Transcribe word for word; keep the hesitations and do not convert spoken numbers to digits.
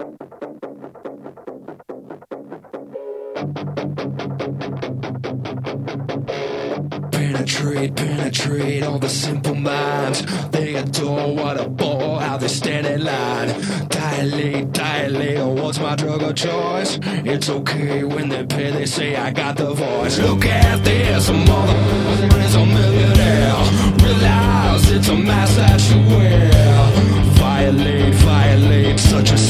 Penetrate, penetrate all the simple minds. They adore what a bore, how they stand in line. Dilate, dilate, oh, what's my drug of choice? It's okay when they pay, they say I got the voice. Look at this, a mother is a millionaire. Realize it's a mask that you wear. Violate, violate, such a